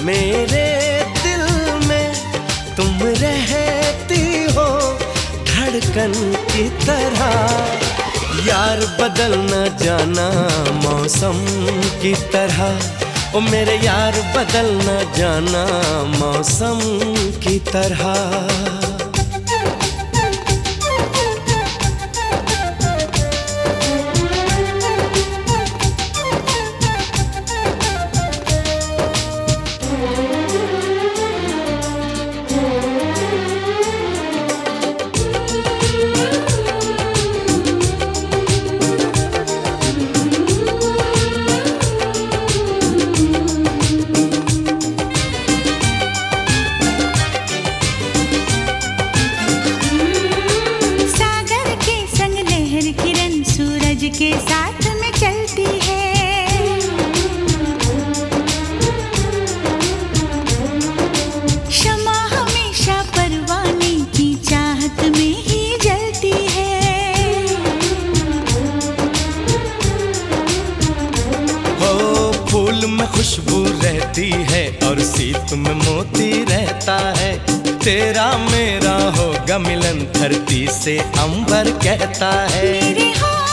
मेरे दिल में तुम रहती हो धड़कन की तरह। यार बदल न जाना मौसम की तरह, ओ मेरे यार बदल न जाना मौसम की तरह। के साथ में चलती है, शमा हमेशा परवाने की चाहत में ही जलती है। हो फूल में खुशबू रहती है और सीप में मोती रहता है। तेरा मेरा होगा मिलन धरती से अंबर कहता है। मेरे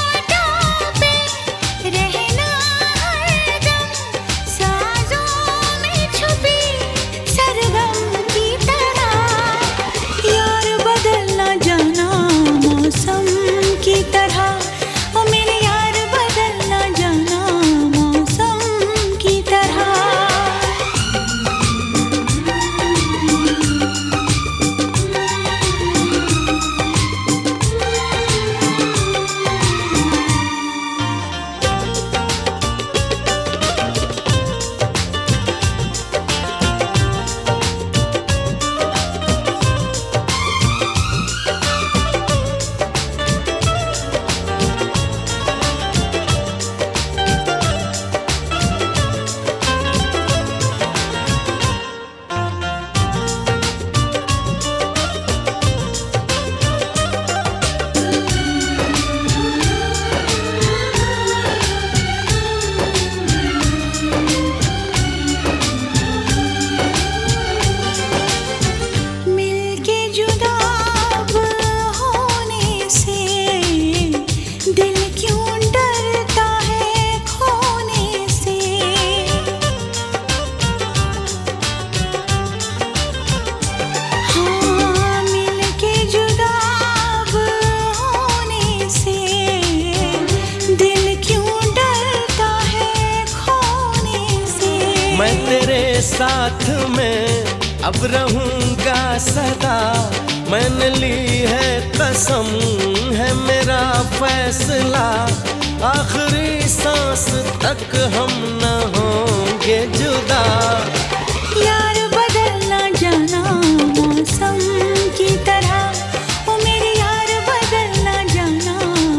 मैं तेरे साथ में अब रहूंगा सदा। मैंने ली है कसम है मेरा फैसला, आखिरी सांस तक हम न होंगे जुदा। यार बदल ना जाना मौसम की तरह, ओ मेरे यार बदल ना जाना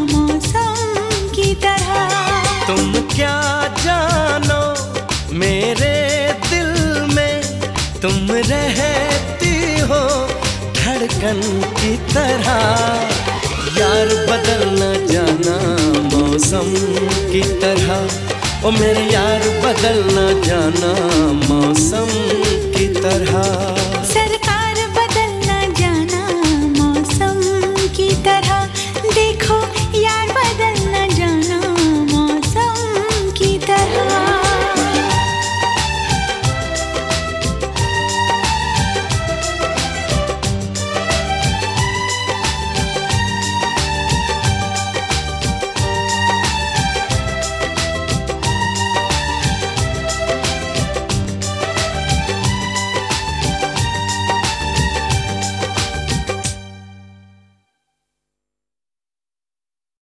मौसम की तरह। तुम क्या जानो मेरे दिल में तुम रहती हो धड़कन की तरह। यार बदल न जाना मौसम की तरह, ओ मेरे यार बदल न जाना